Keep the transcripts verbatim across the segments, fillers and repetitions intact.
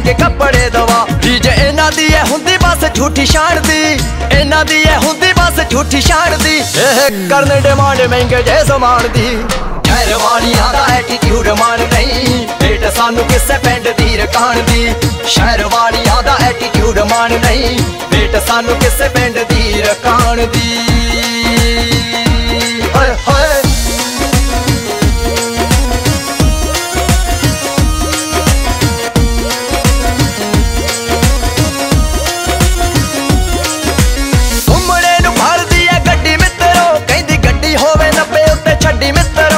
महंगे कपड़े दवा। डीजे इन्हां दी है हुंदी बस झूठी शान दी, इन्हां दी है हुंदी बस झूठी शान दी। एह करन डिमांड महंगे जे समान दी। शहर वालियां दा एटीट्यूड मान नहीं, भेट सानू किसे पिंड दी रकान दी। शहर वालियां दा एटीट्यूड मान नहीं, भेट सानू किसे पिंड दी रकान दी। हाय हाय घुमणे नू फड़दी है गड्डी मित्रो, कहंदी गड्डी होवे नब्बे उत्ते छड्डी मित्रो।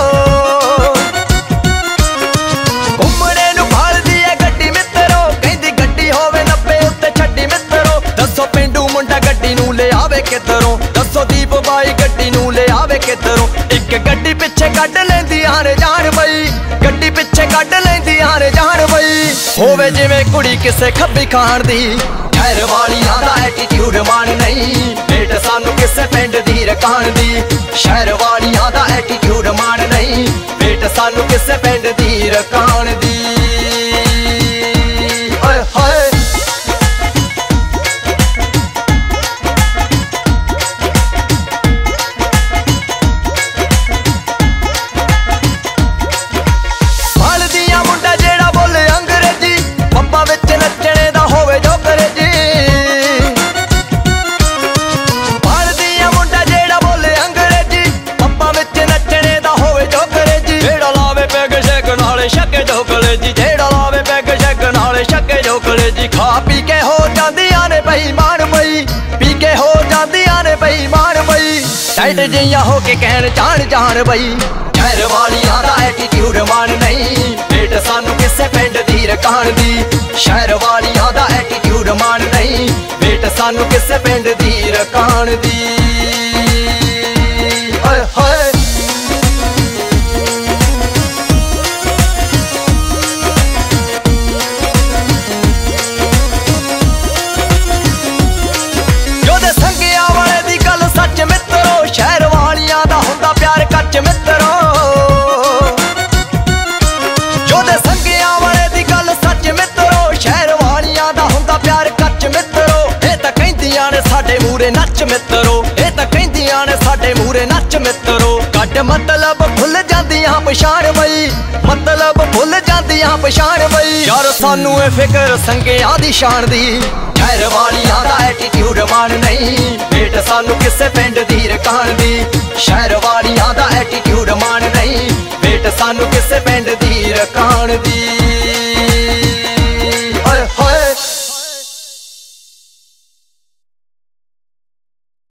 घुमणे नू फड़दी है गड्डी मित्रो, कहंदी गड्डी होवे नब्बे उत्ते छड्डी मित्रो। दसो पिंडू मुंडा गड्डी नू ले आवे किधरों, दसो दीप बाई गड्डी नू ले आवे किधरों। एक गड्डी पिछे कढ लैंदी आने जान बई, गड्डी पिछे कढ लैंदी आने जान बई। होवे जिवें कुड़ी किसे खब्बी खान दी। शहर वालियां दा एटीट्यूड मान नहीं, भेट सानू किसे पिंड दी रकान दी। शहर वालियां दा एटीट्यूड मान नहीं, भेट सानू किसे पिंड दी रकान दी। हाय हाय फलदियां मुंडा जेड़ा बोले अंग्रेजी, पब्बां विच नच्चणे दा होवे जो अंग्रेजी। फलदियां मुंडा जेड़ा बोले अंग्रेजी, पब्बां विच नच्चणे दा होवे जो अंग्रेजी। जेड़ा लावे पैग शैग नाले छक्के जो कलेजी, जेड़ा लावे पैग शैग नाले छक्के जो कलेजी। खा पी के हो जांदियां ने बेईमान बई, पी के हो जांदियां ने बेईमान बई। टाइट जिहियां हो के कहण जान जान बई। शहर वालियां दा एटीट्यूड मान नहीं, भेट सानू किसे पिंड दी रकान दी। शहर वालियां दा एटीट्यूड मान नहीं, भेट सानू किसे पिंड दी रकान दी। हाय हाय जोदे संगिया वाले दी गल सच मित्रो, शहर वालियां दा हुंदा प्यार कच्च मित्रो। जोदे संगिया वाले दी गल सच मित्रो, शहर वालियां दा हुंदा प्यार कच्च मित्रो। ए तां कहंदियां ने साडे मूरे नच मित्रो, ए तां कहंदियां ने साडे मूरे नच मित्रो। कट मतलब भुल जांदियां पछाण बई, मतलब भुल जांदियां पछाण बई। यार सानू ए फिकर संगिया दी शान दी। शहर वालियां दा एटीट्यूड मान नहीं, भेट सानू किसे पिंड दी रकान दी। शहर वालियां दा एटीट्यूड मान नहीं, भेट सानू किसे पिंड दी रकान दी।